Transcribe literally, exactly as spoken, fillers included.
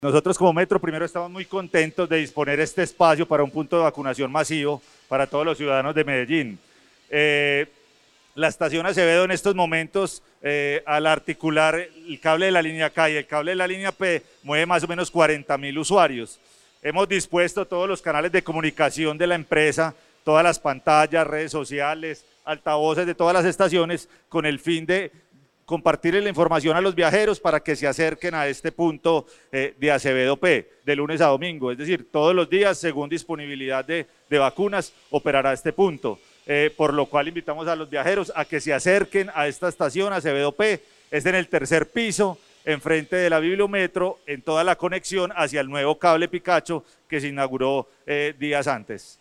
Nosotros como Metro primero estamos muy contentos de disponer este espacio para un punto de vacunación masivo para todos los ciudadanos de Medellín. Eh, la estación Acevedo en estos momentos, eh, al articular el cable de la línea K y el cable de la línea P, mueve más o menos cuarenta mil usuarios. Hemos dispuesto todos los canales de comunicación de la empresa, todas las pantallas, redes sociales, altavoces de todas las estaciones, con el fin de compartir la información a los viajeros para que se acerquen a este punto eh, de Acevedo P, de lunes a domingo, es decir, todos los días, según disponibilidad de, de vacunas, operará este punto, eh, por lo cual invitamos a los viajeros a que se acerquen a esta estación, Acevedo P, es en el tercer piso, enfrente de la Bibliometro, en toda la conexión hacia el nuevo cable Picacho que se inauguró eh, días antes.